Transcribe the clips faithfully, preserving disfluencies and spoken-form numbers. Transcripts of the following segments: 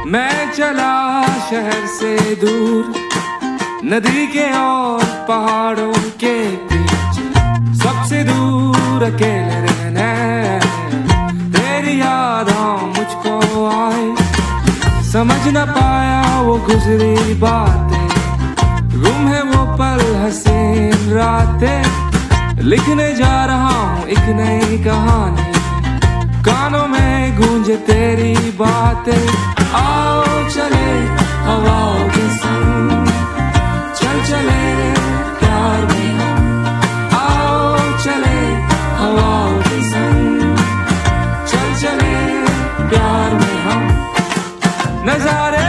मैं चला शहर से दूर, नदी के और पहाड़ों के बीच, सबसे दूर अकेले रहना। तेरी यादें मुझको आई, समझ न पाया वो गुजरी बातें, गुम है वो पल हसीन रातें। लिखने जा रहा हूँ एक नई कहानी, कानों में गूंजे तेरी बातें। आओ चले हवाओं के संग, चल चले प्यार में हम। आओ चले हवाओं के संग, चल चले प्यार में हम। नजारे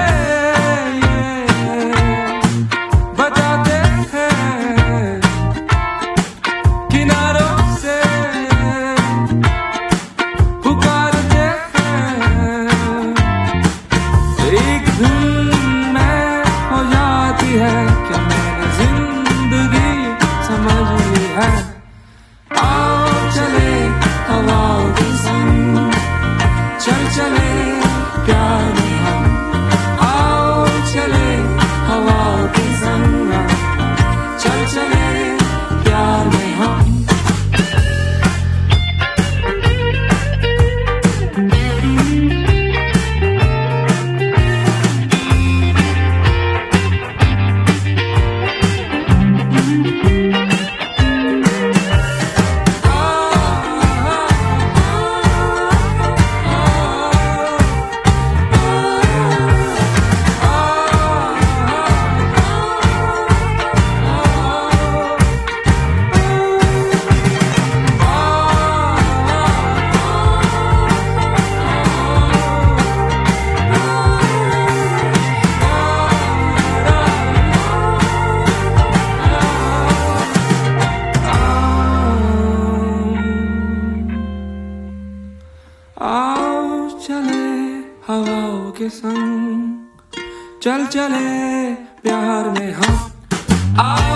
बताते हैं किनारों से, पुकारते हैं। एक धुन में हो जाती है कि मैंने जिंदगी समझ ली है। आओ चले हवाओं के संग, चल चले प्यार में हम। आओ चले हवाओं के संग, चल चले प्यार में हम। आओ चले हवाओं के संग, चल चले प्यार में हम। आओ